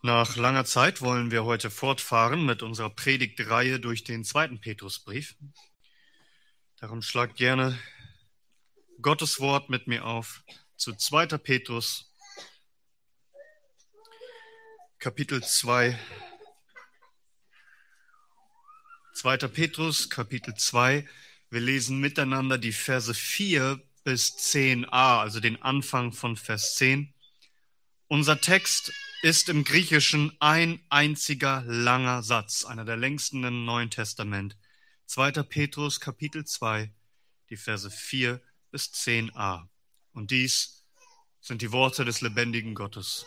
Nach langer Zeit wollen wir heute fortfahren mit unserer Predigtreihe durch den 2. Petrusbrief. Darum schlagt gerne Gottes Wort mit mir auf zu 2. Petrus, Kapitel 2. 2. Petrus, Kapitel 2. Wir lesen miteinander die Verse 4 bis 10a, also den Anfang von Vers 10. Unser Text ist im Griechischen ein einziger langer Satz, einer der längsten im Neuen Testament. 2. Petrus, Kapitel 2, die Verse 4 bis 10a. Und dies sind die Worte des lebendigen Gottes.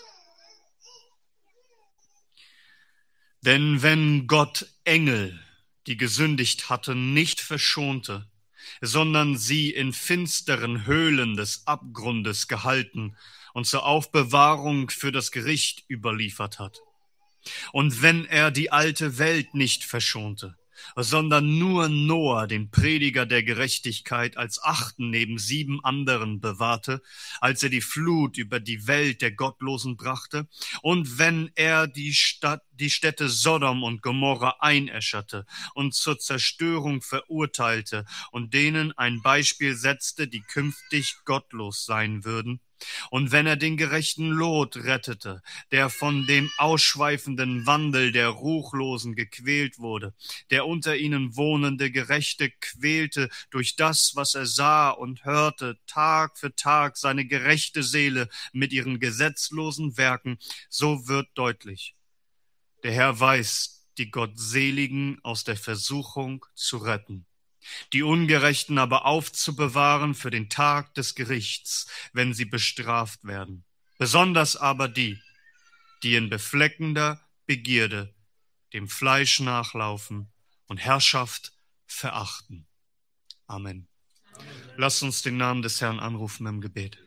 Denn wenn Gott Engel, die gesündigt hatten, nicht verschonte, sondern sie in finsteren Höhlen des Abgrundes gehalten und zur Aufbewahrung für das Gericht überliefert hat. Und wenn er die alte Welt nicht verschonte, sondern nur Noah, den Prediger der Gerechtigkeit, als Achten neben 7 anderen bewahrte, als er die Flut über die Welt der Gottlosen brachte, und wenn er die Städte Sodom und Gomorra einäscherte und zur Zerstörung verurteilte und denen ein Beispiel setzte, die künftig gottlos sein würden, und wenn er den gerechten Lot rettete, der von dem ausschweifenden Wandel der Ruchlosen gequält wurde, der unter ihnen wohnende Gerechte quälte durch das, was er sah und hörte, Tag für Tag seine gerechte Seele mit ihren gesetzlosen Werken, so wird deutlich: Der Herr weiß, die Gottseligen aus der Versuchung zu retten, die Ungerechten aber aufzubewahren für den Tag des Gerichts, wenn sie bestraft werden. Besonders aber die, die in befleckender Begierde dem Fleisch nachlaufen und Herrschaft verachten. Amen. Lasst uns den Namen des Herrn anrufen im Gebet.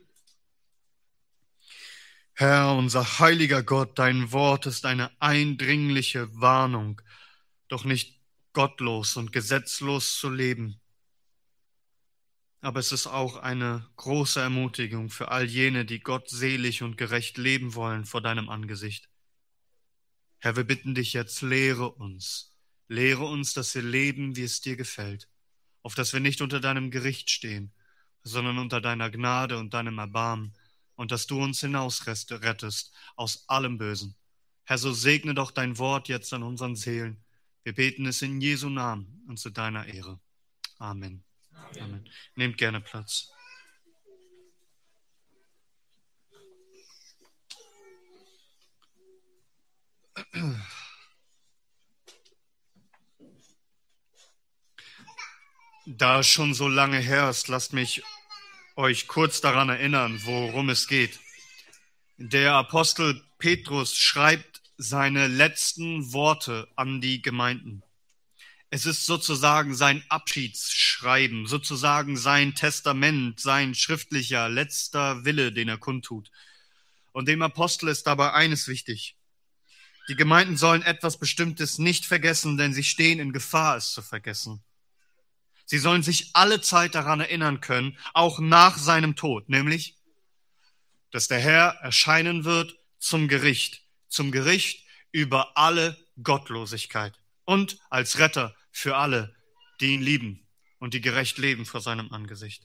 Herr, unser heiliger Gott, dein Wort ist eine eindringliche Warnung, doch nicht gottlos und gesetzlos zu leben. Aber es ist auch eine große Ermutigung für all jene, die gottselig und gerecht leben wollen vor deinem Angesicht. Herr, wir bitten dich jetzt, lehre uns, dass wir leben, wie es dir gefällt, auf dass wir nicht unter deinem Gericht stehen, sondern unter deiner Gnade und deinem Erbarmen, und dass du uns hinausrettest aus allem Bösen. Herr, so segne doch dein Wort jetzt an unseren Seelen. Wir beten es in Jesu Namen und zu deiner Ehre. Amen. Amen. Nehmt gerne Platz. Da es schon so lange her ist, lasst mich euch kurz daran erinnern, worum es geht. Der Apostel Petrus schreibt seine letzten Worte an die Gemeinden. Es ist sozusagen sein Abschiedsschreiben, sozusagen sein Testament, sein schriftlicher letzter Wille, den er kundtut. Und dem Apostel ist dabei eines wichtig: Die Gemeinden sollen etwas Bestimmtes nicht vergessen, denn sie stehen in Gefahr, es zu vergessen. Sie sollen sich alle Zeit daran erinnern können, auch nach seinem Tod, nämlich, dass der Herr erscheinen wird zum Gericht über alle Gottlosigkeit und als Retter für alle, die ihn lieben und die gerecht leben vor seinem Angesicht.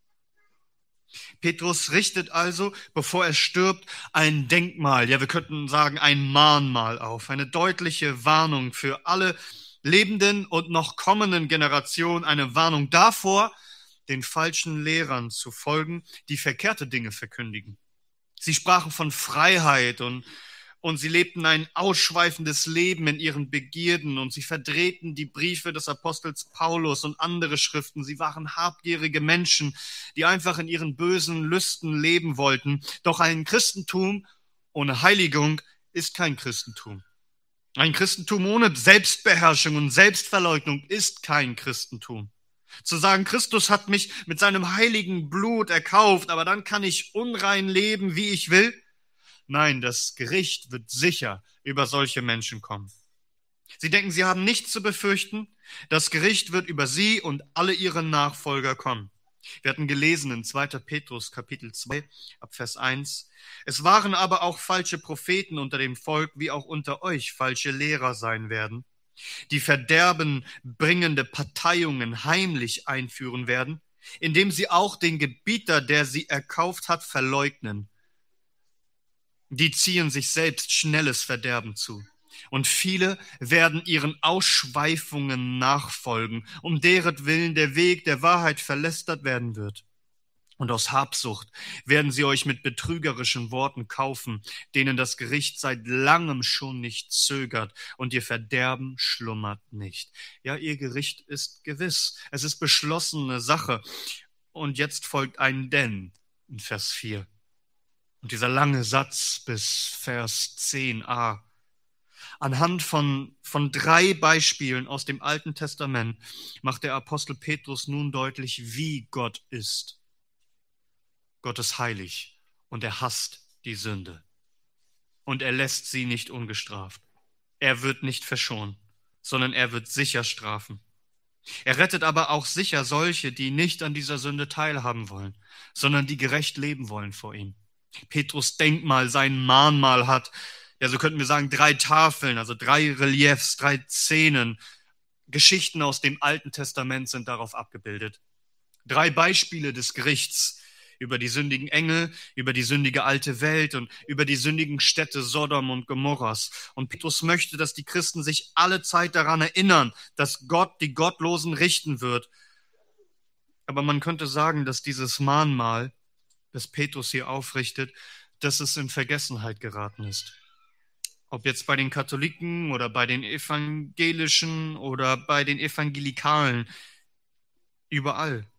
Petrus richtet also, bevor er stirbt, ein Denkmal, ja, wir könnten sagen ein Mahnmal auf, eine deutliche Warnung für alle lebenden und noch kommenden Generationen, eine Warnung davor, den falschen Lehrern zu folgen, die verkehrte Dinge verkündigen. Sie sprachen von Freiheit und sie lebten ein ausschweifendes Leben in ihren Begierden und sie verdrehten die Briefe des Apostels Paulus und andere Schriften. Sie waren habgierige Menschen, die einfach in ihren bösen Lüsten leben wollten. Doch ein Christentum ohne Heiligung ist kein Christentum. Ein Christentum ohne Selbstbeherrschung und Selbstverleugnung ist kein Christentum. Zu sagen, Christus hat mich mit seinem heiligen Blut erkauft, aber dann kann ich unrein leben, wie ich will. Nein, das Gericht wird sicher über solche Menschen kommen. Sie denken, sie haben nichts zu befürchten. Das Gericht wird über sie und alle ihre Nachfolger kommen. Wir hatten gelesen in 2. Petrus Kapitel 2 ab Vers 1. Es waren aber auch falsche Propheten unter dem Volk, wie auch unter euch falsche Lehrer sein werden, die Verderben bringende Parteiungen heimlich einführen werden, indem sie auch den Gebieter, der sie erkauft hat, verleugnen. Die ziehen sich selbst schnelles Verderben zu. Und viele werden ihren Ausschweifungen nachfolgen, um deretwillen der Weg der Wahrheit verlästert werden wird. Und aus Habsucht werden sie euch mit betrügerischen Worten kaufen, denen das Gericht seit langem schon nicht zögert und ihr Verderben schlummert nicht. Ja, ihr Gericht ist gewiss. Es ist beschlossene Sache. Und jetzt folgt ein Denn in Vers 4. Und dieser lange Satz bis Vers 10a. Anhand von 3 Beispielen aus dem Alten Testament macht der Apostel Petrus nun deutlich, wie Gott ist. Gott ist heilig und er hasst die Sünde. Und er lässt sie nicht ungestraft. Er wird nicht verschonen, sondern er wird sicher strafen. Er rettet aber auch sicher solche, die nicht an dieser Sünde teilhaben wollen, sondern die gerecht leben wollen vor ihm. Petrus Denkmal, sein Mahnmal hat, ja, so könnten wir sagen, 3 Tafeln, also 3 Reliefs, 3 Szenen. Geschichten aus dem Alten Testament sind darauf abgebildet. 3 Beispiele des Gerichts über die sündigen Engel, über die sündige alte Welt und über die sündigen Städte Sodom und Gomorras. Und Petrus möchte, dass die Christen sich alle Zeit daran erinnern, dass Gott die Gottlosen richten wird. Aber man könnte sagen, dass dieses Mahnmal, das Petrus hier aufrichtet, dass es in Vergessenheit geraten ist. Ob jetzt bei den Katholiken oder bei den Evangelischen oder bei den Evangelikalen, überall.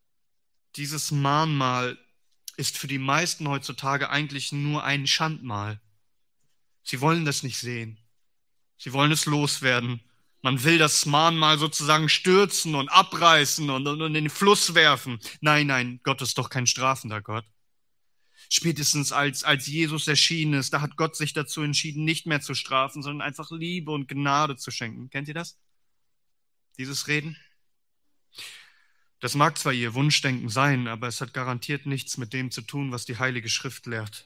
Dieses Mahnmal ist für die meisten heutzutage eigentlich nur ein Schandmal. Sie wollen das nicht sehen. Sie wollen es loswerden. Man will das Mahnmal sozusagen stürzen und abreißen und in den Fluss werfen. Nein, Gott ist doch kein strafender Gott. Spätestens als Jesus erschienen ist, da hat Gott sich dazu entschieden, nicht mehr zu strafen, sondern einfach Liebe und Gnade zu schenken. Kennt ihr das? Dieses Reden? Das mag zwar ihr Wunschdenken sein, aber es hat garantiert nichts mit dem zu tun, was die Heilige Schrift lehrt.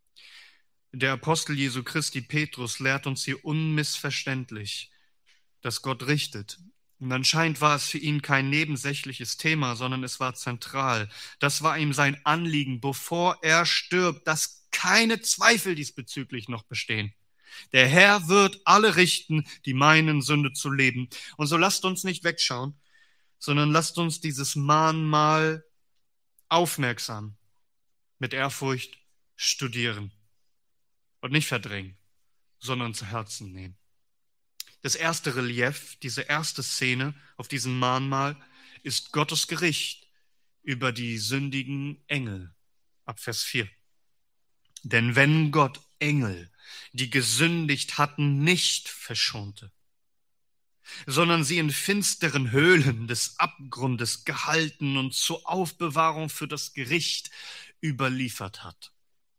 Der Apostel Jesu Christi Petrus lehrt uns hier unmissverständlich, dass Gott richtet. Und anscheinend war es für ihn kein nebensächliches Thema, sondern es war zentral. Das war ihm sein Anliegen, bevor er stirbt, dass keine Zweifel diesbezüglich noch bestehen. Der Herr wird alle richten, die meinen, Sünde zu leben. Und so lasst uns nicht wegschauen, sondern lasst uns dieses Mahnmal aufmerksam mit Ehrfurcht studieren und nicht verdrängen, sondern zu Herzen nehmen. Das erste Relief, diese erste Szene auf diesem Mahnmal ist Gottes Gericht über die sündigen Engel ab Vers 4. Denn wenn Gott Engel, die gesündigt hatten, nicht verschonte, sondern sie in finsteren Höhlen des Abgrundes gehalten und zur Aufbewahrung für das Gericht überliefert hat.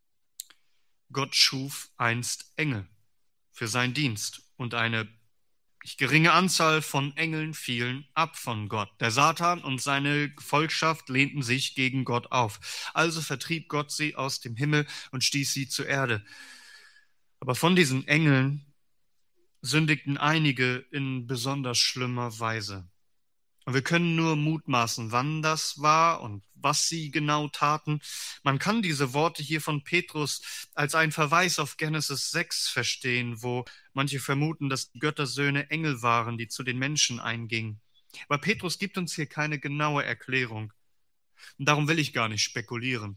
Gott schuf einst Engel für seinen Dienst und eine nicht geringe Anzahl von Engeln fielen ab von Gott. Der Satan und seine Gefolgschaft lehnten sich gegen Gott auf. Also vertrieb Gott sie aus dem Himmel und stieß sie zur Erde. Aber von diesen Engeln sündigten einige in besonders schlimmer Weise. Und wir können nur mutmaßen, wann das war und was sie genau taten. Man kann diese Worte hier von Petrus als einen Verweis auf Genesis 6 verstehen, wo manche vermuten, dass die Göttersöhne Engel waren, die zu den Menschen eingingen. Aber Petrus gibt uns hier keine genaue Erklärung. Und darum will ich gar nicht spekulieren.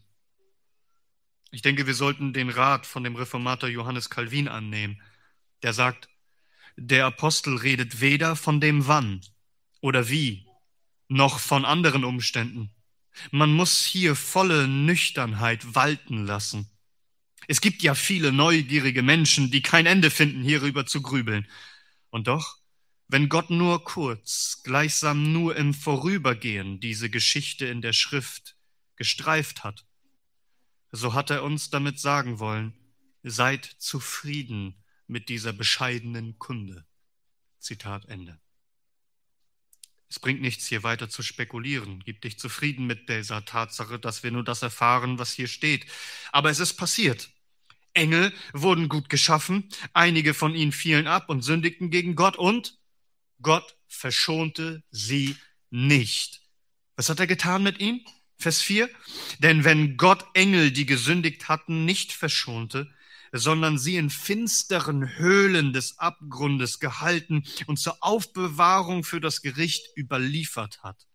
Ich denke, wir sollten den Rat von dem Reformator Johannes Calvin annehmen, der sagt, der Apostel redet weder von dem Wann oder wie, noch von anderen Umständen. Man muss hier volle Nüchternheit walten lassen. Es gibt ja viele neugierige Menschen, die kein Ende finden, hierüber zu grübeln. Und doch, wenn Gott nur kurz, gleichsam nur im Vorübergehen diese Geschichte in der Schrift gestreift hat, so hat er uns damit sagen wollen, seid zufrieden mit dieser bescheidenen Kunde. Zitat Ende. Es bringt nichts, hier weiter zu spekulieren. Gib dich zufrieden mit dieser Tatsache, dass wir nur das erfahren, was hier steht. Aber es ist passiert. Engel wurden gut geschaffen, einige von ihnen fielen ab und sündigten gegen Gott und Gott verschonte sie nicht. Was hat er getan mit ihnen? Vers 4. Denn wenn Gott Engel, die gesündigt hatten, nicht verschonte, sondern sie in finsteren Höhlen des Abgrundes gehalten und zur Aufbewahrung für das Gericht überliefert hat.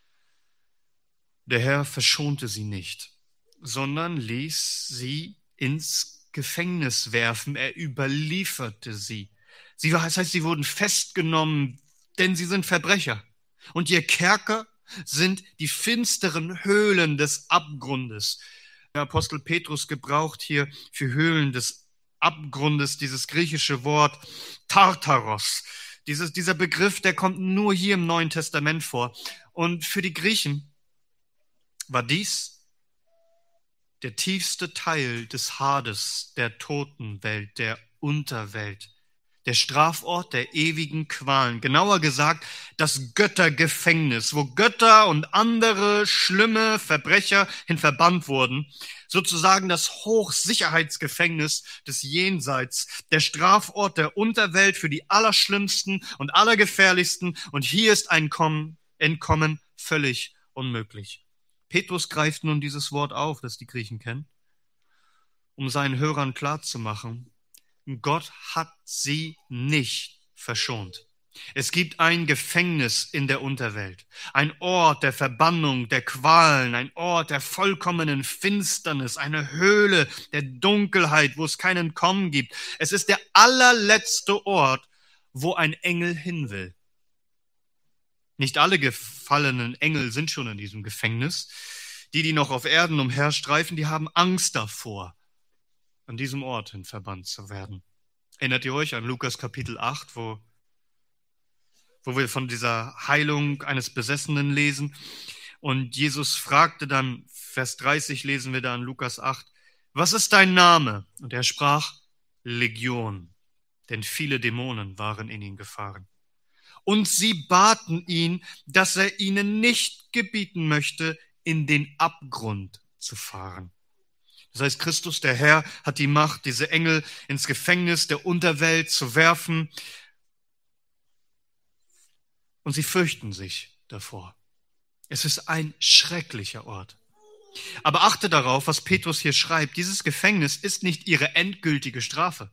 Der Herr verschonte sie nicht, sondern ließ sie ins Gefängnis werfen. Er überlieferte sie. Das heißt, sie wurden festgenommen, denn sie sind Verbrecher. Und ihr Kerker sind die finsteren Höhlen des Abgrundes. Der Apostel Petrus gebraucht hier für Höhlen des Abgrundes dieses griechische Wort Tartaros. Dieser Begriff, der kommt nur hier im Neuen Testament vor. Und für die Griechen war dies der tiefste Teil des Hades, der Totenwelt, der Unterwelt. Der Strafort der ewigen Qualen. Genauer gesagt, das Göttergefängnis, wo Götter und andere schlimme Verbrecher hin verbannt wurden. Sozusagen das Hochsicherheitsgefängnis des Jenseits. Der Strafort der Unterwelt für die Allerschlimmsten und Allergefährlichsten. Und hier ist ein Entkommen völlig unmöglich. Petrus greift nun dieses Wort auf, das die Griechen kennen, um seinen Hörern klarzumachen, Gott hat sie nicht verschont. Es gibt ein Gefängnis in der Unterwelt, ein Ort der Verbannung, der Qualen, ein Ort der vollkommenen Finsternis, eine Höhle der Dunkelheit, wo es kein Entkommen gibt. Es ist der allerletzte Ort, wo ein Engel hin will. Nicht alle gefallenen Engel sind schon in diesem Gefängnis. Die noch auf Erden umherstreifen, die haben Angst davor, an diesem Ort hin verbannt zu werden. Erinnert ihr euch an Lukas Kapitel 8, wo wir von dieser Heilung eines Besessenen lesen? Und Jesus fragte dann, Vers 30 lesen wir da in Lukas 8, was ist dein Name? Und er sprach, Legion, denn viele Dämonen waren in ihn gefahren. Und sie baten ihn, dass er ihnen nicht gebieten möchte, in den Abgrund zu fahren. Das heißt, Christus, der Herr, hat die Macht, diese Engel ins Gefängnis der Unterwelt zu werfen. Und sie fürchten sich davor. Es ist ein schrecklicher Ort. Aber achte darauf, was Petrus hier schreibt. Dieses Gefängnis ist nicht ihre endgültige Strafe.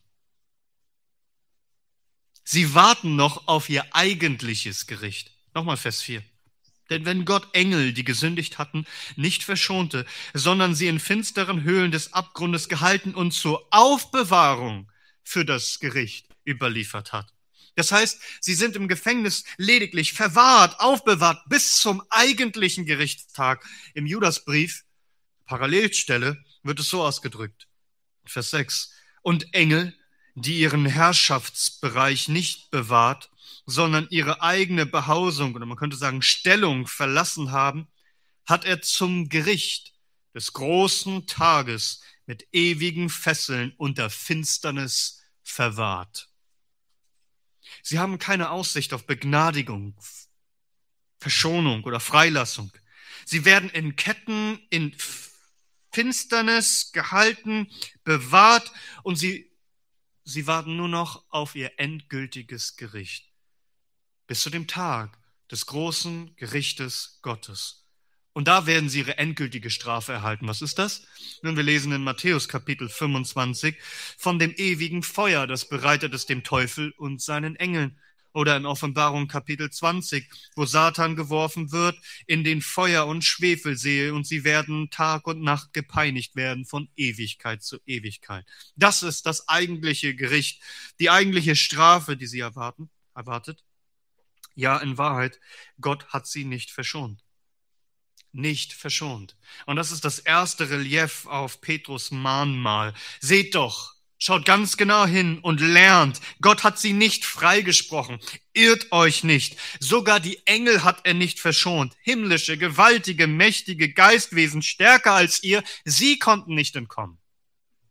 Sie warten noch auf ihr eigentliches Gericht. Nochmal Vers 4. Denn wenn Gott Engel, die gesündigt hatten, nicht verschonte, sondern sie in finsteren Höhlen des Abgrundes gehalten und zur Aufbewahrung für das Gericht überliefert hat. Das heißt, sie sind im Gefängnis lediglich verwahrt, aufbewahrt bis zum eigentlichen Gerichtstag. Im Judasbrief, Parallelstelle, wird es so ausgedrückt. Vers 6. Und Engel, die ihren Herrschaftsbereich nicht bewahrt, sondern ihre eigene Behausung, oder man könnte sagen Stellung verlassen haben, hat er zum Gericht des großen Tages mit ewigen Fesseln unter Finsternis verwahrt. Sie haben keine Aussicht auf Begnadigung, Verschonung oder Freilassung. Sie werden in Ketten, in Finsternis gehalten, bewahrt und sie warten nur noch auf ihr endgültiges Gericht. Bis zu dem Tag des großen Gerichtes Gottes. Und da werden sie ihre endgültige Strafe erhalten. Was ist das? Nun, wir lesen in Matthäus Kapitel 25 von dem ewigen Feuer, das bereitet es dem Teufel und seinen Engeln. Oder in Offenbarung Kapitel 20, wo Satan geworfen wird in den Feuer- und Schwefelsee und sie werden Tag und Nacht gepeinigt werden von Ewigkeit zu Ewigkeit. Das ist das eigentliche Gericht, die eigentliche Strafe, die sie erwartet. Ja, in Wahrheit, Gott hat sie nicht verschont. Nicht verschont. Und das ist das erste Relief auf Petrus Mahnmal. Seht doch, schaut ganz genau hin und lernt. Gott hat sie nicht freigesprochen. Irrt euch nicht. Sogar die Engel hat er nicht verschont. Himmlische, gewaltige, mächtige Geistwesen, stärker als ihr, sie konnten nicht entkommen.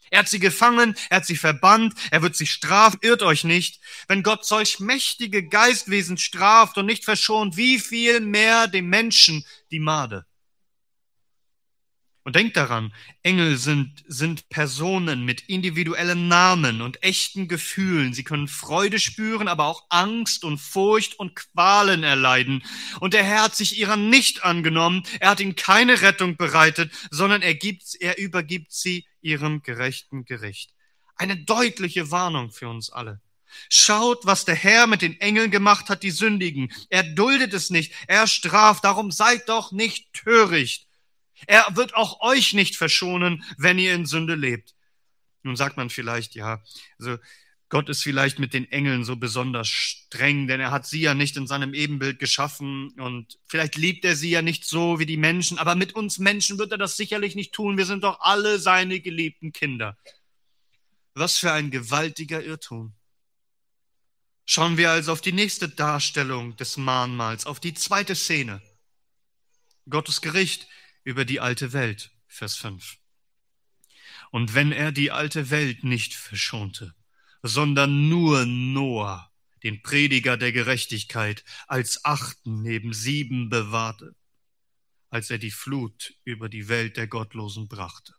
Er hat sie gefangen, er hat sie verbannt, er wird sie strafen. Irrt euch nicht, wenn Gott solch mächtige Geistwesen straft und nicht verschont, wie viel mehr dem Menschen die Made. Und denkt daran, Engel sind Personen mit individuellen Namen und echten Gefühlen. Sie können Freude spüren, aber auch Angst und Furcht und Qualen erleiden. Und der Herr hat sich ihrer nicht angenommen. Er hat ihnen keine Rettung bereitet, sondern er übergibt sie ihrem gerechten Gericht. Eine deutliche Warnung für uns alle. Schaut, was der Herr mit den Engeln gemacht hat, die Sündigen. Er duldet es nicht, er straft. Darum seid doch nicht töricht. Er wird auch euch nicht verschonen, wenn ihr in Sünde lebt. Nun sagt man vielleicht, ja, also Gott ist vielleicht mit den Engeln so besonders streng, denn er hat sie ja nicht in seinem Ebenbild geschaffen und vielleicht liebt er sie ja nicht so wie die Menschen, aber mit uns Menschen wird er das sicherlich nicht tun. Wir sind doch alle seine geliebten Kinder. Was für ein gewaltiger Irrtum. Schauen wir also auf die nächste Darstellung des Mahnmals, auf die zweite Szene. Gottes Gericht über die alte Welt, Vers 5. Und wenn er die alte Welt nicht verschonte, sondern nur Noah, den Prediger der Gerechtigkeit, als Achten neben 7 bewahrte, als er die Flut über die Welt der Gottlosen brachte.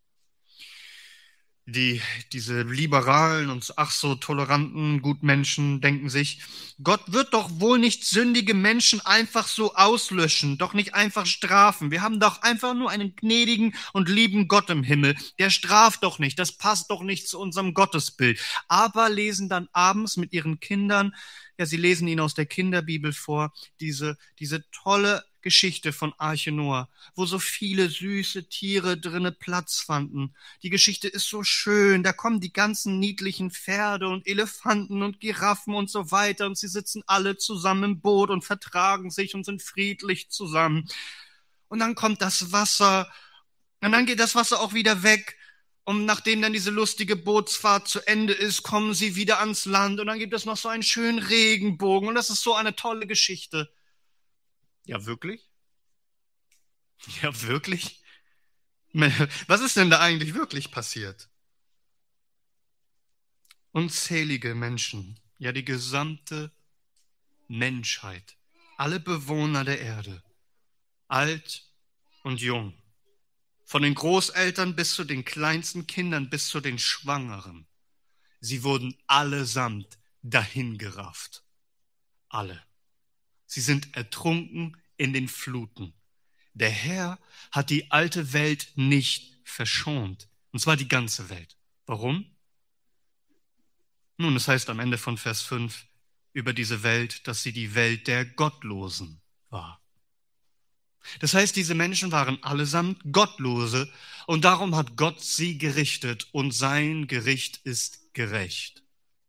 Diese liberalen und ach so toleranten Gutmenschen denken sich, Gott wird doch wohl nicht sündige Menschen einfach so auslöschen, doch nicht einfach strafen. Wir haben doch einfach nur einen gnädigen und lieben Gott im Himmel. Der straft doch nicht, das passt doch nicht zu unserem Gottesbild. Aber lesen dann abends mit ihren Kindern, ja, sie lesen ihnen aus der Kinderbibel vor, diese tolle Geschichte von Arche Noah, wo so viele süße Tiere drinne Platz fanden. Die Geschichte ist so schön, da kommen die ganzen niedlichen Pferde und Elefanten und Giraffen und so weiter und sie sitzen alle zusammen im Boot und vertragen sich und sind friedlich zusammen. Und dann kommt das Wasser und dann geht das Wasser auch wieder weg. Und nachdem dann diese lustige Bootsfahrt zu Ende ist, kommen sie wieder ans Land und dann gibt es noch so einen schönen Regenbogen und das ist so eine tolle Geschichte. Ja, wirklich? Ja, wirklich? Was ist denn da eigentlich wirklich passiert? Unzählige Menschen, ja die gesamte Menschheit, alle Bewohner der Erde, alt und jung, von den Großeltern bis zu den kleinsten Kindern, bis zu den Schwangeren, sie wurden allesamt dahingerafft. Alle. Sie sind ertrunken in den Fluten. Der Herr hat die alte Welt nicht verschont. Und zwar die ganze Welt. Warum? Nun, es heißt am Ende von Vers 5 über diese Welt, dass sie die Welt der Gottlosen war. Das heißt, diese Menschen waren allesamt Gottlose und darum hat Gott sie gerichtet und sein Gericht ist gerecht.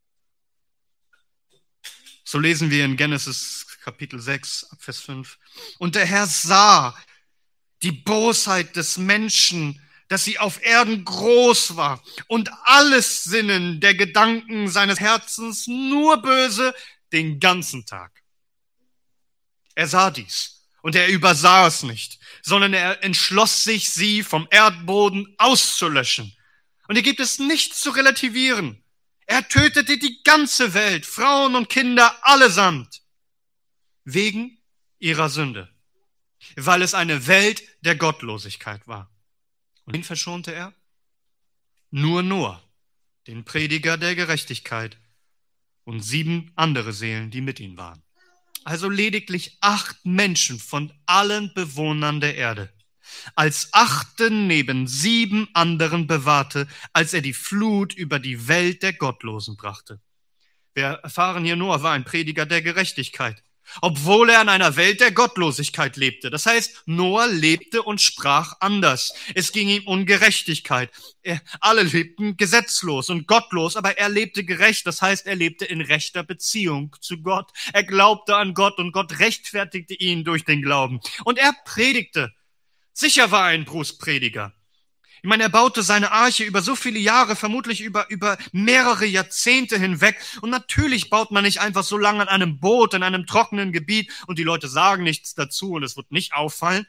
So lesen wir in Genesis Kapitel 6, Vers 5. Und der Herr sah die Bosheit des Menschen, dass sie auf Erden groß war und alles Sinnen der Gedanken seines Herzens nur böse den ganzen Tag. Er sah dies und er übersah es nicht, sondern er entschloss sich, sie vom Erdboden auszulöschen. Und hier gibt es nichts zu relativieren. Er tötete die ganze Welt, Frauen und Kinder allesamt, wegen ihrer Sünde, weil es eine Welt der Gottlosigkeit war. Und wen verschonte er? Nur Noah, den Prediger der Gerechtigkeit und 7 andere Seelen, die mit ihm waren. Also lediglich 8 Menschen von allen Bewohnern der Erde. Als 8. neben 7 anderen bewahrte, als er die Flut über die Welt der Gottlosen brachte. Wir erfahren hier, Noah war ein Prediger der Gerechtigkeit, obwohl er in einer Welt der Gottlosigkeit lebte. Das heißt, Noah lebte und sprach anders. Es ging ihm um Gerechtigkeit. Alle lebten gesetzlos und gottlos, aber er lebte gerecht. Das heißt, er lebte in rechter Beziehung zu Gott. Er glaubte an Gott und Gott rechtfertigte ihn durch den Glauben. Und er predigte. Sicher war er ein Berufsprediger. Ich meine, er baute seine Arche über so viele Jahre, vermutlich über mehrere Jahrzehnte hinweg. Und natürlich baut man nicht einfach so lange an einem Boot, in einem trockenen Gebiet und die Leute sagen nichts dazu und es wird nicht auffallen.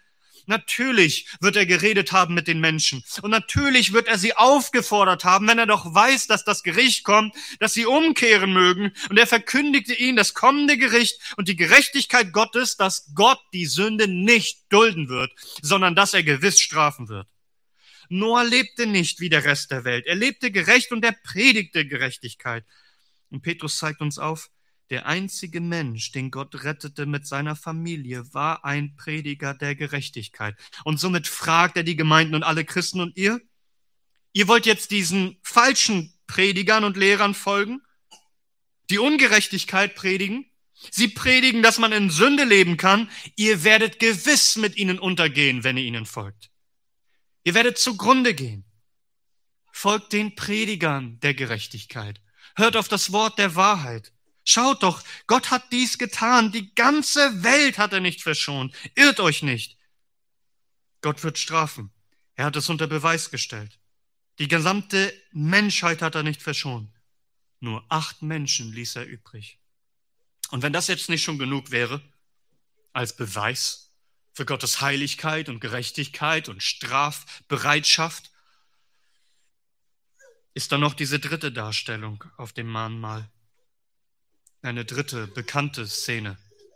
Natürlich wird er geredet haben mit den Menschen. Und natürlich wird er sie aufgefordert haben, wenn er doch weiß, dass das Gericht kommt, dass sie umkehren mögen. Und er verkündigte ihnen das kommende Gericht und die Gerechtigkeit Gottes, dass Gott die Sünde nicht dulden wird, sondern dass er gewiss strafen wird. Noah lebte nicht wie der Rest der Welt. Er lebte gerecht und er predigte Gerechtigkeit. Und Petrus zeigt uns auf, der einzige Mensch, den Gott rettete mit seiner Familie, war ein Prediger der Gerechtigkeit. Und somit fragt er die Gemeinden und alle Christen: Und ihr? Ihr wollt jetzt diesen falschen Predigern und Lehrern folgen? Die Ungerechtigkeit predigen? Sie predigen, dass man in Sünde leben kann. Ihr werdet gewiss mit ihnen untergehen, wenn ihr ihnen folgt. Ihr werdet zugrunde gehen. Folgt den Predigern der Gerechtigkeit. Hört auf das Wort der Wahrheit. Schaut doch, Gott hat dies getan. Die ganze Welt hat er nicht verschont. Irrt euch nicht. Gott wird strafen. Er hat es unter Beweis gestellt. Die gesamte Menschheit hat er nicht verschont. Nur 8 Menschen ließ er übrig. Und wenn das jetzt nicht schon genug wäre, als Beweis für Gottes Heiligkeit und Gerechtigkeit und Strafbereitschaft, ist da noch diese dritte Darstellung auf dem Mahnmal. Eine dritte bekannte Szene.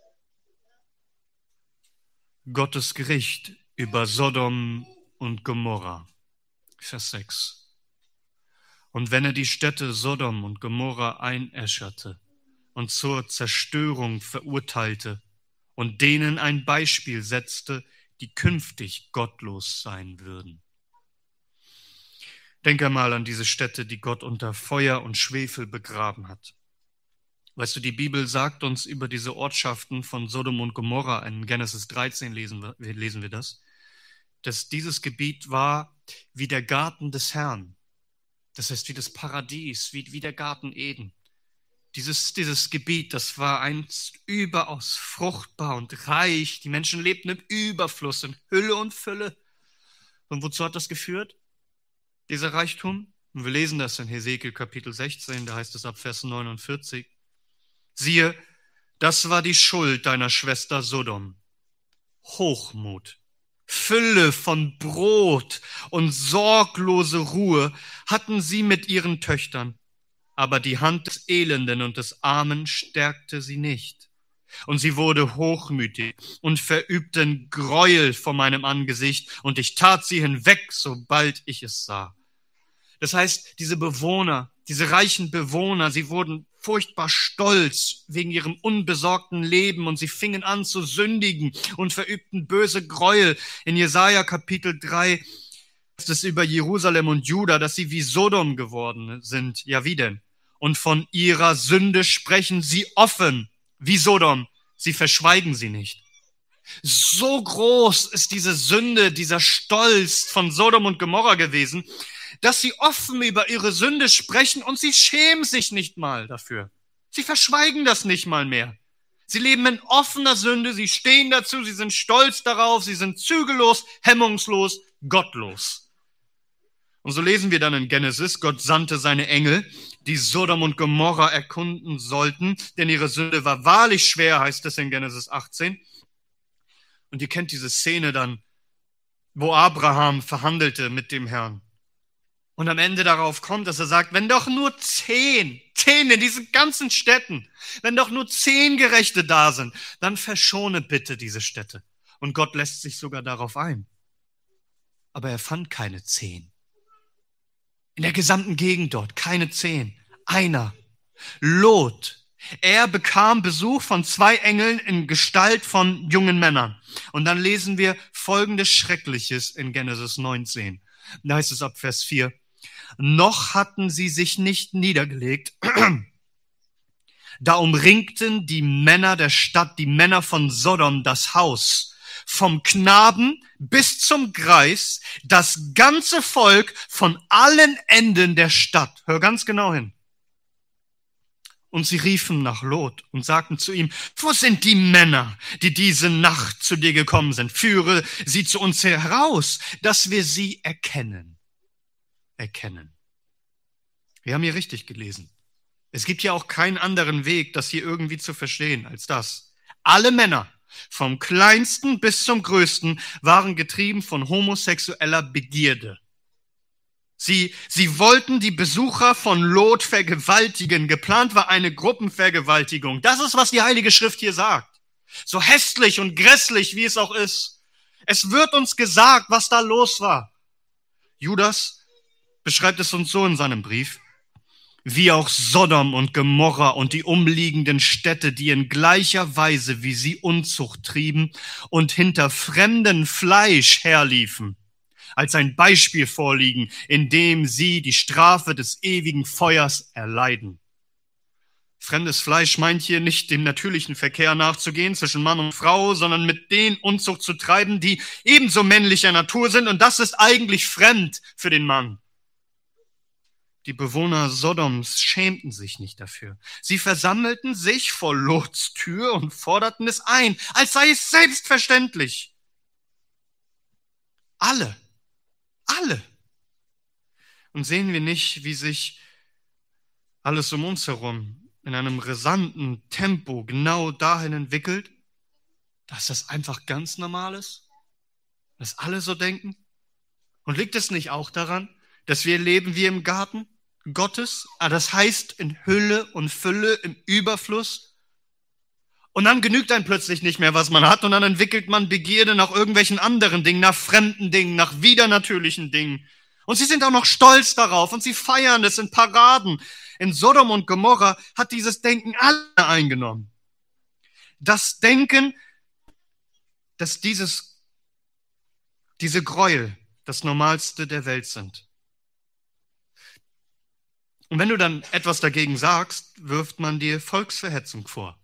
Gottes Gericht über Sodom und Gomorra. Vers 6. Und wenn er die Städte Sodom und Gomorra einäscherte und zur Zerstörung verurteilte und denen ein Beispiel setzte, die künftig gottlos sein würden. Denke mal an diese Städte, die Gott unter Feuer und Schwefel begraben hat. Weißt du, die Bibel sagt uns über diese Ortschaften von Sodom und Gomorra, in Genesis 13 lesen wir das, dass dieses Gebiet war wie der Garten des Herrn. Das heißt, wie das Paradies, wie der Garten Eden. Dieses Gebiet, das war einst überaus fruchtbar und reich. Die Menschen lebten im Überfluss, in Hülle und Fülle. Und wozu hat das geführt? Dieser Reichtum? Und wir lesen das in Hesekiel Kapitel 16, da heißt es ab Vers 49. Siehe, das war die Schuld deiner Schwester Sodom. Hochmut, Fülle von Brot und sorglose Ruhe hatten sie mit ihren Töchtern. Aber die Hand des Elenden und des Armen stärkte sie nicht. Und sie wurde hochmütig und verübten Gräuel vor meinem Angesicht, und ich tat sie hinweg, sobald ich es sah. Das heißt, diese Bewohner, diese reichen Bewohner, sie wurden furchtbar stolz wegen ihrem unbesorgten Leben und sie fingen an zu sündigen und verübten böse Gräuel. In Jesaja Kapitel 3 ist es über Jerusalem und Juda, dass sie wie Sodom geworden sind. Ja, wie denn? Und von ihrer Sünde sprechen sie offen, wie Sodom. Sie verschweigen sie nicht. So groß ist diese Sünde, dieser Stolz von Sodom und Gomorra gewesen, dass sie offen über ihre Sünde sprechen und sie schämen sich nicht mal dafür. Sie verschweigen das nicht mal mehr. Sie leben in offener Sünde, sie stehen dazu, sie sind stolz darauf, sie sind zügellos, hemmungslos, gottlos. Und so lesen wir dann in Genesis, Gott sandte seine Engel, die Sodom und Gomorra erkunden sollten, denn ihre Sünde war wahrlich schwer, heißt es in Genesis 18. Und ihr kennt diese Szene dann, wo Abraham verhandelte mit dem Herrn. Und am Ende darauf kommt, dass er sagt, wenn doch nur 10 in diesen ganzen Städten, wenn doch nur 10 Gerechte da sind, dann verschone bitte diese Städte. Und Gott lässt sich sogar darauf ein. Aber er fand keine 10. In der gesamten Gegend dort, keine 10. Einer. Lot. Er bekam Besuch von 2 Engeln in Gestalt von jungen Männern. Und dann lesen wir folgendes Schreckliches in Genesis 19. Da heißt es ab Vers 4. Noch hatten sie sich nicht niedergelegt, da umringten die Männer der Stadt, die Männer von Sodom, das Haus, vom Knaben bis zum Greis, das ganze Volk von allen Enden der Stadt. Hör ganz genau hin. Und sie riefen nach Lot und sagten zu ihm, wo sind die Männer, die diese Nacht zu dir gekommen sind? Führe sie zu uns heraus, dass wir sie erkennen. Wir haben hier richtig gelesen. Es gibt ja auch keinen anderen Weg, das hier irgendwie zu verstehen als das. Alle Männer vom kleinsten bis zum größten, waren getrieben von homosexueller Begierde. Sie wollten die Besucher von Lot vergewaltigen. Geplant war eine Gruppenvergewaltigung. Das ist, was die Heilige Schrift hier sagt. So hässlich und grässlich, wie es auch ist. Es wird uns gesagt, was da los war. Judas beschreibt es uns so in seinem Brief: Wie auch Sodom und Gomorra und die umliegenden Städte, die in gleicher Weise wie sie Unzucht trieben und hinter fremden Fleisch herliefen, als ein Beispiel vorliegen, in dem sie die Strafe des ewigen Feuers erleiden. Fremdes Fleisch meint hier nicht dem natürlichen Verkehr nachzugehen zwischen Mann und Frau, sondern mit denen Unzucht zu treiben, die ebenso männlicher Natur sind, und das ist eigentlich fremd für den Mann. Die Bewohner Sodoms schämten sich nicht dafür. Sie versammelten sich vor Lots Tür und forderten es ein, als sei es selbstverständlich. Alle. Und sehen wir nicht, wie sich alles um uns herum in einem rasanten Tempo genau dahin entwickelt, dass das einfach ganz normal ist? Dass alle so denken? Und liegt es nicht auch daran, dass wir leben wie im Garten Gottes? Das heißt in Hülle und Fülle, im Überfluss. Und dann genügt einem plötzlich nicht mehr, was man hat, und dann entwickelt man Begierde nach irgendwelchen anderen Dingen, nach fremden Dingen, nach widernatürlichen Dingen. Und sie sind auch noch stolz darauf und sie feiern es in Paraden. In Sodom und Gomorra hat dieses Denken alle eingenommen. Das Denken, dass diese Gräuel das Normalste der Welt sind. Und wenn du dann etwas dagegen sagst, wirft man dir Volksverhetzung vor.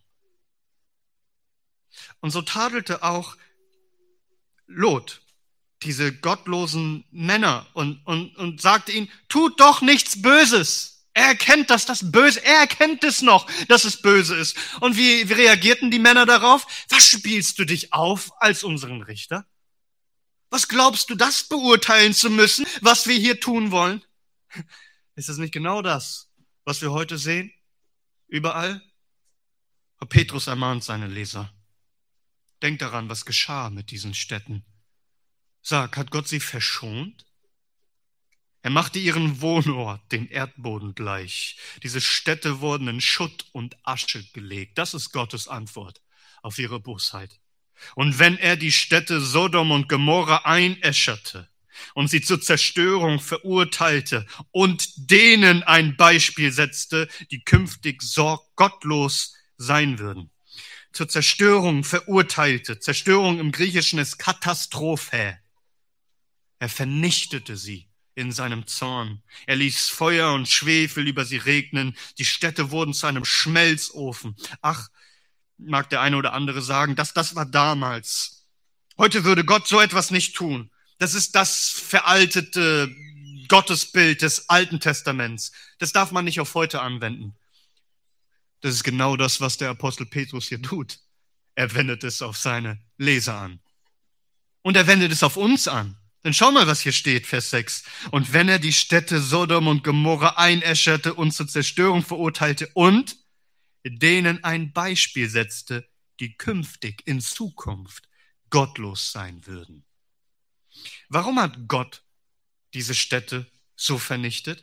Und so tadelte auch Lot diese gottlosen Männer und sagte ihnen: Tut doch nichts Böses. Er erkennt das Böse, er erkennt es noch, dass es böse ist. Und wie reagierten die Männer darauf? Was spielst du dich auf als unseren Richter? Was glaubst du, das beurteilen zu müssen, was wir hier tun wollen? Ist das nicht genau das, was wir heute sehen? Überall? Petrus ermahnt seine Leser: Denkt daran, was geschah mit diesen Städten. Sag, hat Gott sie verschont? Er machte ihren Wohnort dem Erdboden gleich. Diese Städte wurden in Schutt und Asche gelegt. Das ist Gottes Antwort auf ihre Bosheit. Und wenn er die Städte Sodom und Gomorra einäscherte und sie zur Zerstörung verurteilte und denen ein Beispiel setzte, die künftig gottlos sein würden. Zur Zerstörung verurteilte. Zerstörung im Griechischen ist Katastrophe. Er vernichtete sie in seinem Zorn. Er ließ Feuer und Schwefel über sie regnen. Die Städte wurden zu einem Schmelzofen. Ach, mag der eine oder andere sagen, das war damals. Heute würde Gott so etwas nicht tun. Das ist das veraltete Gottesbild des Alten Testaments. Das darf man nicht auf heute anwenden. Das ist genau das, was der Apostel Petrus hier tut. Er wendet es auf seine Leser an. Und er wendet es auf uns an. Denn schau mal, was hier steht, Vers 6. Und wenn er die Städte Sodom und Gomorra einäscherte und zur Zerstörung verurteilte und denen ein Beispiel setzte, die künftig in Zukunft gottlos sein würden. Warum hat Gott diese Städte so vernichtet?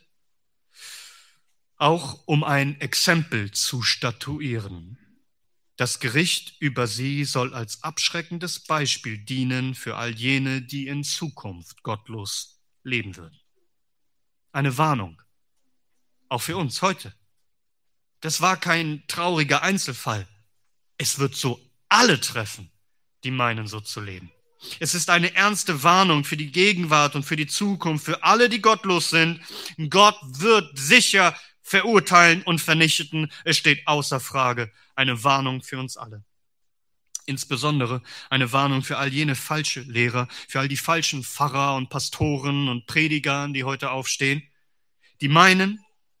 Auch um ein Exempel zu statuieren. Das Gericht über sie soll als abschreckendes Beispiel dienen für all jene, die in Zukunft gottlos leben würden. Eine Warnung, auch für uns heute. Das war kein trauriger Einzelfall. Es wird so alle treffen, die meinen, so zu leben. Es ist eine ernste Warnung für die Gegenwart und für die Zukunft, für alle, die gottlos sind. Gott wird sicher verurteilen und vernichten. Es steht außer Frage. Eine Warnung für uns alle. Insbesondere eine Warnung für all jene falsche Lehrer, für all die falschen Pfarrer und Pastoren und Prediger, die heute aufstehen, die meinen,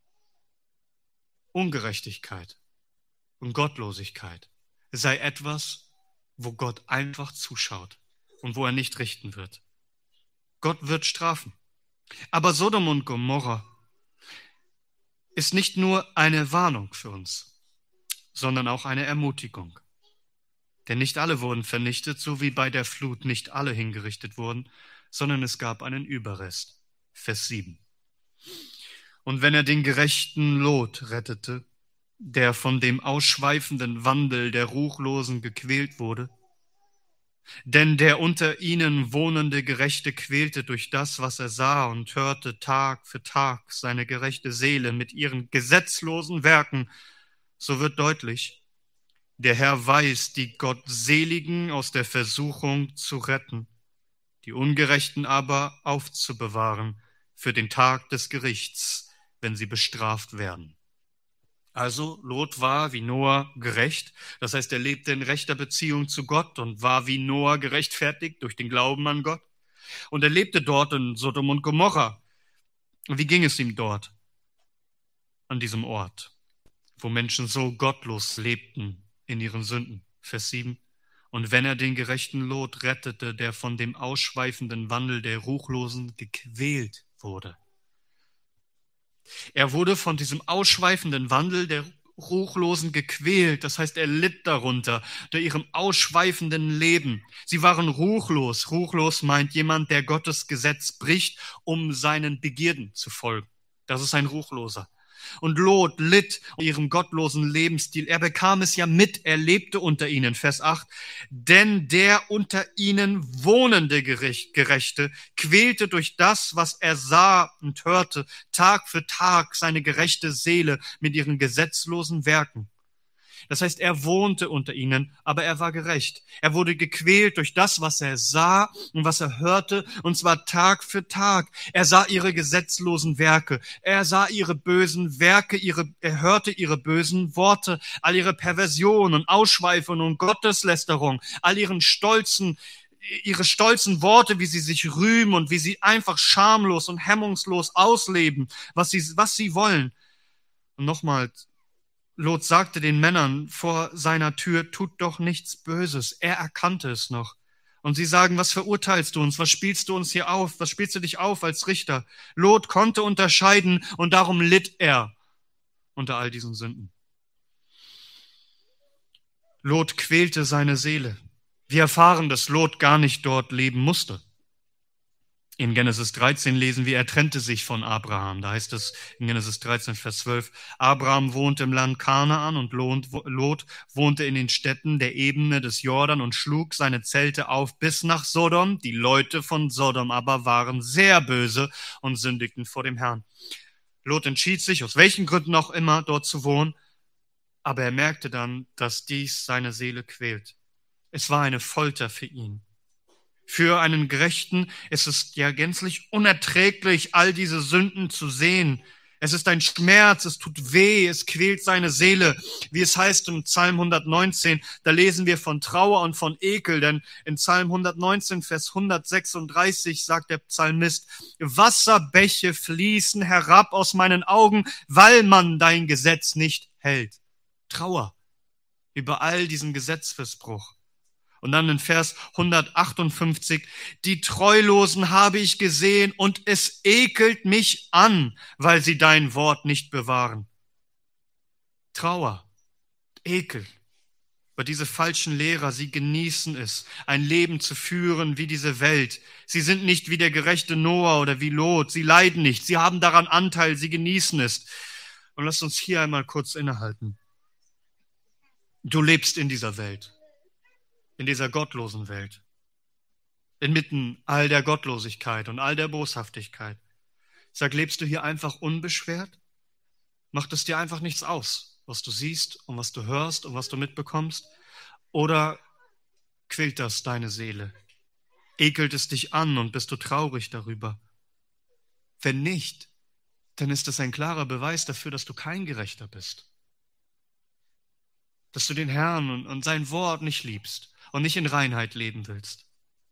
Ungerechtigkeit und Gottlosigkeit sei etwas, wo Gott einfach zuschaut und wo er nicht richten wird. Gott wird strafen. Aber Sodom und Gomorra ist nicht nur eine Warnung für uns, sondern auch eine Ermutigung. Denn nicht alle wurden vernichtet, so wie bei der Flut nicht alle hingerichtet wurden, sondern es gab einen Überrest. Vers 7. Und wenn er den gerechten Lot rettete, der von dem ausschweifenden Wandel der Ruchlosen gequält wurde, denn der unter ihnen wohnende Gerechte quälte durch das, was er sah und hörte Tag für Tag seine gerechte Seele mit ihren gesetzlosen Werken, so wird deutlich, der Herr weiß, die Gottseligen aus der Versuchung zu retten, die Ungerechten aber aufzubewahren für den Tag des Gerichts, wenn sie bestraft werden. Also Lot war wie Noah gerecht, das heißt, er lebte in rechter Beziehung zu Gott und war wie Noah gerechtfertigt durch den Glauben an Gott. Und er lebte dort in Sodom und Gomorra. Und wie ging es ihm dort, an diesem Ort, wo Menschen so gottlos lebten in ihren Sünden? Vers 7. Und wenn er den gerechten Lot rettete, der von dem ausschweifenden Wandel der Ruchlosen gequält wurde. Er wurde von diesem ausschweifenden Wandel der Ruchlosen gequält. Das heißt, er litt darunter, unter ihrem ausschweifenden Leben. Sie waren ruchlos. Ruchlos meint jemand, der Gottes Gesetz bricht, um seinen Begierden zu folgen. Das ist ein Ruchloser. Und Lot litt unter ihrem gottlosen Lebensstil. Er bekam es ja mit, er lebte unter ihnen. Vers 8. Denn der unter ihnen wohnende Gerechte quälte durch das, was er sah und hörte, Tag für Tag seine gerechte Seele mit ihren gesetzlosen Werken. Das heißt, er wohnte unter ihnen, aber er war gerecht. Er wurde gequält durch das, was er sah und was er hörte, und zwar Tag für Tag. Er sah ihre gesetzlosen Werke. Er sah ihre bösen Werke, er hörte ihre bösen Worte, all ihre Perversion und Ausschweifung und Gotteslästerung, all ihre stolzen Worte, wie sie sich rühmen und wie sie einfach schamlos und hemmungslos ausleben, was sie wollen. Und nochmals, Lot sagte den Männern vor seiner Tür, tut doch nichts Böses. Er erkannte es noch. Und sie sagen, was verurteilst du uns? Was spielst du uns hier auf? Was spielst du dich auf als Richter? Lot konnte unterscheiden und darum litt er unter all diesen Sünden. Lot quälte seine Seele. Wir erfahren, dass Lot gar nicht dort leben musste. In Genesis 13 lesen wir, er trennte sich von Abraham. Da heißt es in Genesis 13, Vers 12, Abraham wohnte im Land Kanaan und Lot wohnte in den Städten der Ebene des Jordan und schlug seine Zelte auf bis nach Sodom. Die Leute von Sodom aber waren sehr böse und sündigten vor dem Herrn. Lot entschied sich, aus welchen Gründen auch immer, dort zu wohnen, aber er merkte dann, dass dies seine Seele quält. Es war eine Folter für ihn. Für einen Gerechten ist es ja gänzlich unerträglich, all diese Sünden zu sehen. Es ist ein Schmerz, es tut weh, es quält seine Seele. Wie es heißt im Psalm 119, da lesen wir von Trauer und von Ekel, denn in Psalm 119, Vers 136 sagt der Psalmist, Wasserbäche fließen herab aus meinen Augen, weil man dein Gesetz nicht hält. Trauer über all diesen Gesetzesbruch. Und dann in Vers 158, die Treulosen habe ich gesehen und es ekelt mich an, weil sie dein Wort nicht bewahren. Trauer, Ekel über diese falschen Lehrer, sie genießen es, ein Leben zu führen wie diese Welt. Sie sind nicht wie der gerechte Noah oder wie Lot, sie leiden nicht, sie haben daran Anteil, sie genießen es. Und lasst uns hier einmal kurz innehalten. Du lebst in dieser Welt. In dieser gottlosen Welt, inmitten all der Gottlosigkeit und all der Boshaftigkeit. Ich sag, lebst du hier einfach unbeschwert? Macht es dir einfach nichts aus, was du siehst und was du hörst und was du mitbekommst? Oder quält das deine Seele? Ekelt es dich an und bist du traurig darüber? Wenn nicht, dann ist es ein klarer Beweis dafür, dass du kein Gerechter bist. Dass du den Herrn und sein Wort nicht liebst und nicht in Reinheit leben willst.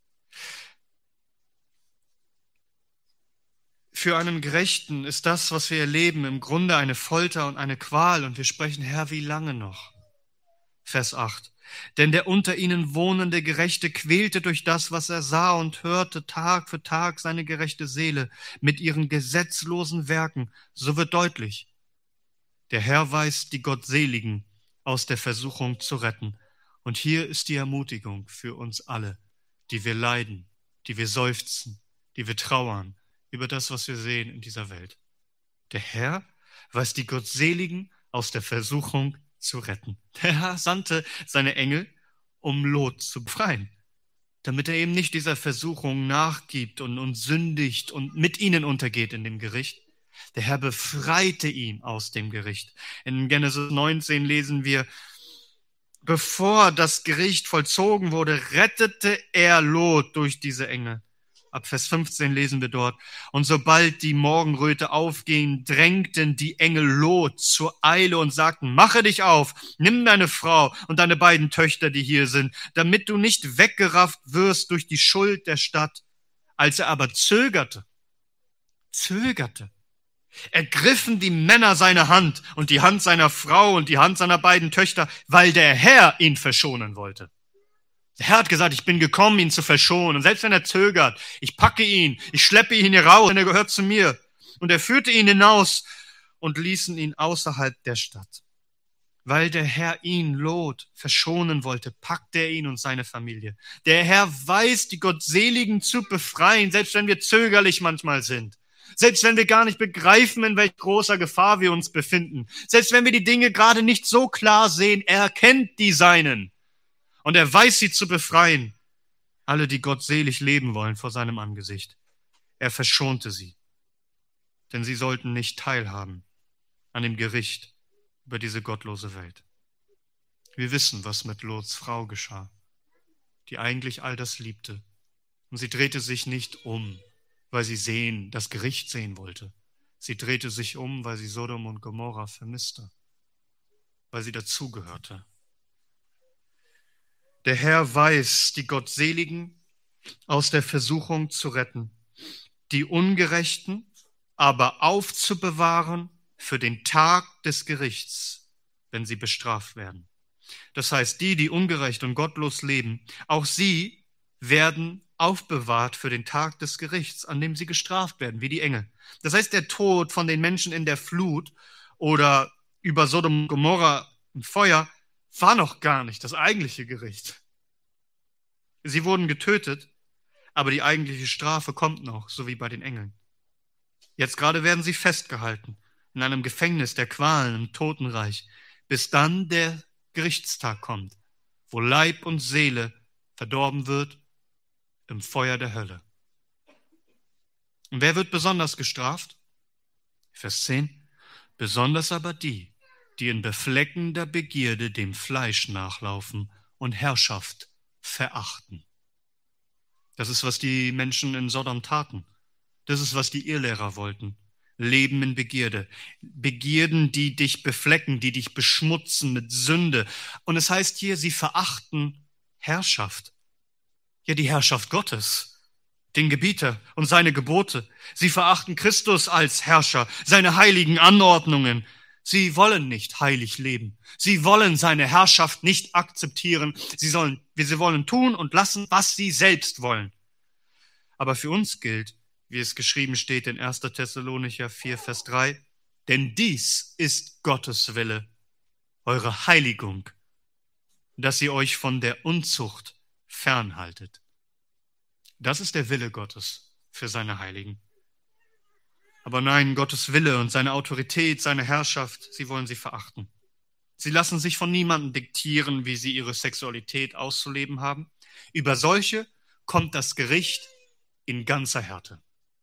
Für einen Gerechten ist das, was wir erleben, im Grunde eine Folter und eine Qual. Und wir sprechen, Herr, wie lange noch? Vers 8. Denn der unter ihnen wohnende Gerechte quälte durch das, was er sah und hörte, Tag für Tag seine gerechte Seele mit ihren gesetzlosen Werken. So wird deutlich, der Herr weiß, die Gottseligen aus der Versuchung zu retten. Und hier ist die Ermutigung für uns alle, die wir leiden, die wir seufzen, die wir trauern über das, was wir sehen in dieser Welt. Der Herr weiß die Gottseligen aus der Versuchung zu retten. Der Herr sandte seine Engel, um Lot zu befreien, damit er eben nicht dieser Versuchung nachgibt und sündigt und mit ihnen untergeht in dem Gericht. Der Herr befreite ihn aus dem Gericht. In Genesis 19 lesen wir, bevor das Gericht vollzogen wurde, rettete er Lot durch diese Engel. Ab Vers 15 lesen wir dort, und sobald die Morgenröte aufging, drängten die Engel Lot zur Eile und sagten, mache dich auf, nimm deine Frau und deine beiden Töchter, die hier sind, damit du nicht weggerafft wirst durch die Schuld der Stadt. Als er aber zögerte, ergriffen die Männer seine Hand und die Hand seiner Frau und die Hand seiner beiden Töchter, weil der Herr ihn verschonen wollte. Der Herr hat gesagt, ich bin gekommen, ihn zu verschonen. Und selbst wenn er zögert, ich packe ihn, ich schleppe ihn hier raus, denn er gehört zu mir. Und er führte ihn hinaus und ließen ihn außerhalb der Stadt. Weil der Herr ihn, Lot, verschonen wollte, packte er ihn und seine Familie. Der Herr weiß, die Gottseligen zu befreien, selbst wenn wir zögerlich manchmal sind. Selbst wenn wir gar nicht begreifen, in welch großer Gefahr wir uns befinden. Selbst wenn wir die Dinge gerade nicht so klar sehen, er kennt die Seinen. Und er weiß, sie zu befreien. Alle, die gottselig leben wollen vor seinem Angesicht. Er verschonte sie. Denn sie sollten nicht teilhaben an dem Gericht über diese gottlose Welt. Wir wissen, was mit Lots Frau geschah, die eigentlich all das liebte. Und sie drehte sich nicht um, weil sie das Gericht sehen wollte. Sie drehte sich um, weil sie Sodom und Gomorra vermisste, weil sie dazugehörte. Der Herr weiß, die Gottseligen aus der Versuchung zu retten, die Ungerechten aber aufzubewahren für den Tag des Gerichts, wenn sie bestraft werden. Das heißt, die ungerecht und gottlos leben, auch sie werden aufbewahrt für den Tag des Gerichts, an dem sie gestraft werden, wie die Engel. Das heißt, der Tod von den Menschen in der Flut oder über Sodom und Gomorra im Feuer war noch gar nicht das eigentliche Gericht. Sie wurden getötet, aber die eigentliche Strafe kommt noch, so wie bei den Engeln. Jetzt gerade werden sie festgehalten in einem Gefängnis der Qualen im Totenreich, bis dann der Gerichtstag kommt, wo Leib und Seele verdorben wird im Feuer der Hölle. Und wer wird besonders gestraft? Vers 10. Besonders aber die in befleckender Begierde dem Fleisch nachlaufen und Herrschaft verachten. Das ist, was die Menschen in Sodom taten. Das ist, was die Irrlehrer wollten. Leben in Begierde. Begierden, die dich beflecken, die dich beschmutzen mit Sünde. Und es heißt hier, sie verachten Herrschaft. Ja, die Herrschaft Gottes, den Gebieter und seine Gebote. Sie verachten Christus als Herrscher, seine heiligen Anordnungen. Sie wollen nicht heilig leben. Sie wollen seine Herrschaft nicht akzeptieren. Sie wollen tun und lassen, was sie selbst wollen. Aber für uns gilt, wie es geschrieben steht in 1. Thessalonicher 4, Vers 3, denn dies ist Gottes Wille, eure Heiligung, dass ihr euch von der Unzucht fernhaltet. Das ist der Wille Gottes für seine Heiligen. Aber nein, Gottes Wille und seine Autorität, seine Herrschaft, sie wollen sie verachten. Sie lassen sich von niemandem diktieren, wie sie ihre Sexualität auszuleben haben. Über solche kommt das Gericht in ganzer Härte.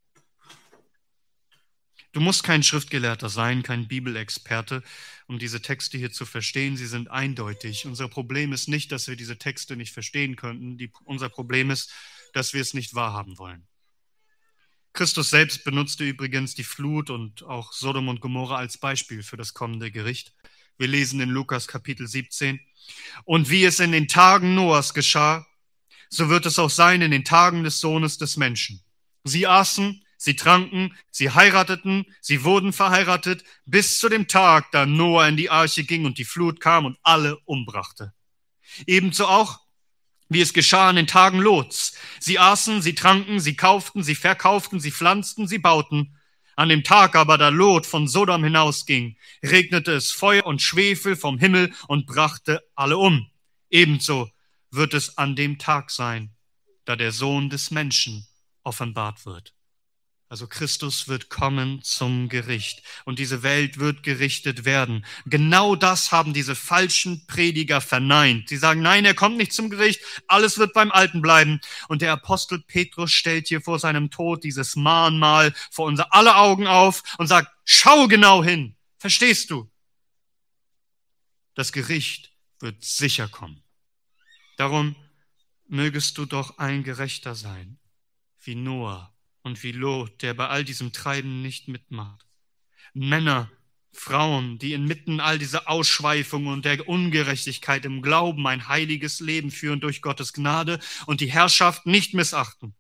Du musst kein Schriftgelehrter sein, kein Bibelexperte, um diese Texte hier zu verstehen. Sie sind eindeutig. Unser Problem ist nicht, dass wir diese Texte nicht verstehen könnten. Unser Problem ist, dass wir es nicht wahrhaben wollen. Christus selbst benutzte übrigens die Flut und auch Sodom und Gomorra als Beispiel für das kommende Gericht. Wir lesen in Lukas Kapitel 17. Und wie es in den Tagen Noahs geschah, so wird es auch sein in den Tagen des Sohnes des Menschen. Sie aßen, sie tranken, sie heirateten, sie wurden verheiratet, bis zu dem Tag, da Noah in die Arche ging und die Flut kam und alle umbrachte. Ebenso auch, wie es geschah in den Tagen Lots. Sie aßen, sie tranken, sie kauften, sie verkauften, sie pflanzten, sie bauten. An dem Tag aber, da Lot von Sodom hinausging, regnete es Feuer und Schwefel vom Himmel und brachte alle um. Ebenso wird es an dem Tag sein, da der Sohn des Menschen offenbart wird. Also Christus wird kommen zum Gericht und diese Welt wird gerichtet werden. Genau das haben diese falschen Prediger verneint. Sie sagen, nein, er kommt nicht zum Gericht, alles wird beim Alten bleiben. Und der Apostel Petrus stellt hier vor seinem Tod dieses Mahnmal vor unser aller Augen auf und sagt, schau genau hin, verstehst du? Das Gericht wird sicher kommen. Darum mögest du doch ein Gerechter sein, wie Noah und wie Lot, der bei all diesem Treiben nicht mitmacht. Männer, Frauen, die inmitten all dieser Ausschweifungen und der Ungerechtigkeit im Glauben ein heiliges Leben führen durch Gottes Gnade und die Herrschaft nicht missachten.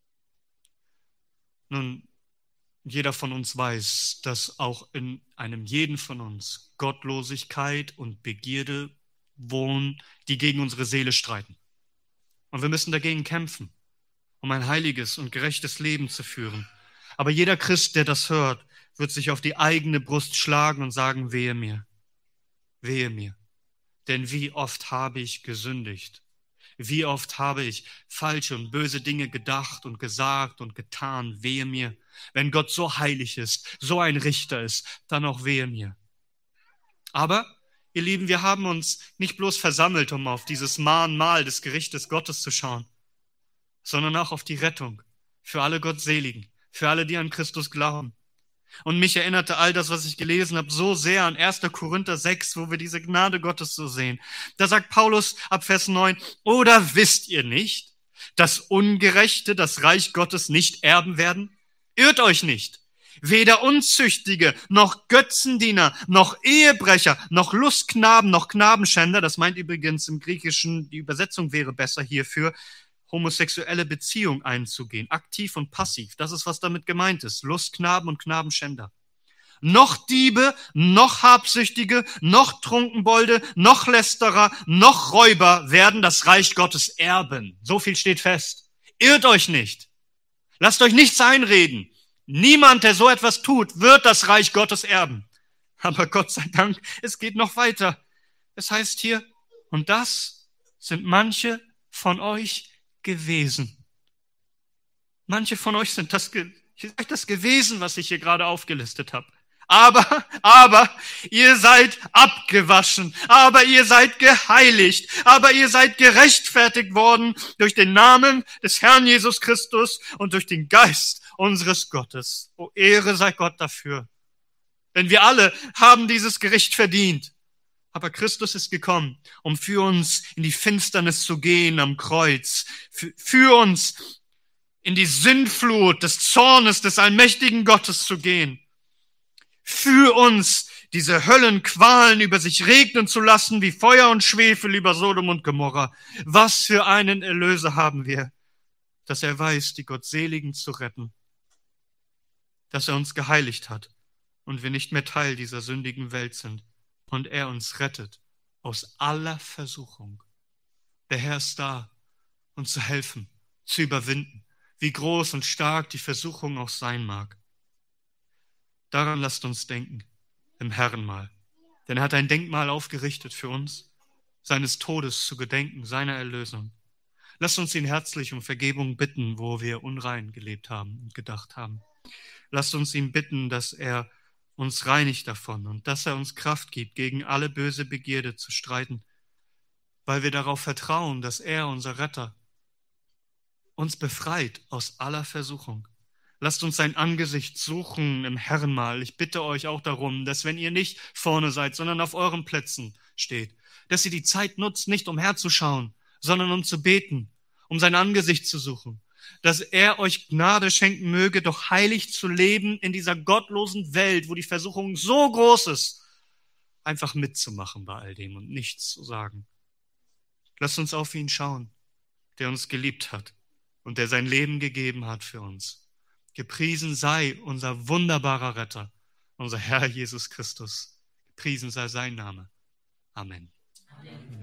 Nun, jeder von uns weiß, dass auch in einem jeden von uns Gottlosigkeit und Begierde wohnen, die gegen unsere Seele streiten. Und wir müssen dagegen kämpfen, um ein heiliges und gerechtes Leben zu führen. Aber jeder Christ, der das hört, wird sich auf die eigene Brust schlagen und sagen, wehe mir, wehe mir. Denn wie oft habe ich gesündigt? Wie oft habe ich falsche und böse Dinge gedacht und gesagt und getan? Wehe mir. Wenn Gott so heilig ist, so ein Richter ist, dann auch wehe mir. Aber, ihr Lieben, wir haben uns nicht bloß versammelt, um auf dieses Mahnmal des Gerichtes Gottes zu schauen, sondern auch auf die Rettung für alle Gottseligen, für alle, die an Christus glauben. Und mich erinnerte all das, was ich gelesen habe, so sehr an 1. Korinther 6, wo wir diese Gnade Gottes so sehen. Da sagt Paulus ab Vers 9, oder wisst ihr nicht, dass Ungerechte das Reich Gottes nicht erben werden? Irrt euch nicht. Weder Unzüchtige, noch Götzendiener, noch Ehebrecher, noch Lustknaben, noch Knabenschänder, das meint übrigens im Griechischen, die Übersetzung wäre besser hierfür, homosexuelle Beziehung einzugehen, aktiv und passiv. Das ist, was damit gemeint ist. Lustknaben und Knabenschänder. Noch Diebe, noch Habsüchtige, noch Trunkenbolde, noch Lästerer, noch Räuber werden das Reich Gottes erben. So viel steht fest. Irrt euch nicht. Lasst euch nichts einreden. Niemand, der so etwas tut, wird das Reich Gottes erben. Aber Gott sei Dank, es geht noch weiter. Es heißt hier, und das sind manche von euch gewesen. Manche von euch sind das gewesen, was ich hier gerade aufgelistet habe. Aber ihr seid abgewaschen, aber ihr seid geheiligt, aber ihr seid gerechtfertigt worden durch den Namen des Herrn Jesus Christus und durch den Geist unseres Gottes. O Ehre sei Gott dafür. Denn wir alle haben dieses Gericht verdient. Aber Christus ist gekommen, um für uns in die Finsternis zu gehen am Kreuz, für uns in die Sündflut des Zornes des allmächtigen Gottes zu gehen, für uns diese Höllenqualen über sich regnen zu lassen, wie Feuer und Schwefel über Sodom und Gomorra. Was für einen Erlöser haben wir, dass er weiß, die Gottseligen zu retten, dass er uns geheiligt hat und wir nicht mehr Teil dieser sündigen Welt sind. Und er uns rettet aus aller Versuchung. Der Herr ist da, uns zu helfen, zu überwinden, wie groß und stark die Versuchung auch sein mag. Daran lasst uns denken, im Herrenmahl. Denn er hat ein Denkmal aufgerichtet für uns, seines Todes zu gedenken, seiner Erlösung. Lasst uns ihn herzlich um Vergebung bitten, wo wir unrein gelebt haben und gedacht haben. Lasst uns ihn bitten, dass er uns reinigt davon und dass er uns Kraft gibt, gegen alle böse Begierde zu streiten, weil wir darauf vertrauen, dass er, unser Retter, uns befreit aus aller Versuchung. Lasst uns sein Angesicht suchen im Herrenmahl. Ich bitte euch auch darum, dass wenn ihr nicht vorne seid, sondern auf euren Plätzen steht, dass ihr die Zeit nutzt, nicht umherzuschauen, sondern um zu beten, um sein Angesicht zu suchen, dass er euch Gnade schenken möge, doch heilig zu leben in dieser gottlosen Welt, wo die Versuchung so groß ist, einfach mitzumachen bei all dem und nichts zu sagen. Lasst uns auf ihn schauen, der uns geliebt hat und der sein Leben gegeben hat für uns. Gepriesen sei unser wunderbarer Retter, unser Herr Jesus Christus. Gepriesen sei sein Name. Amen. Amen.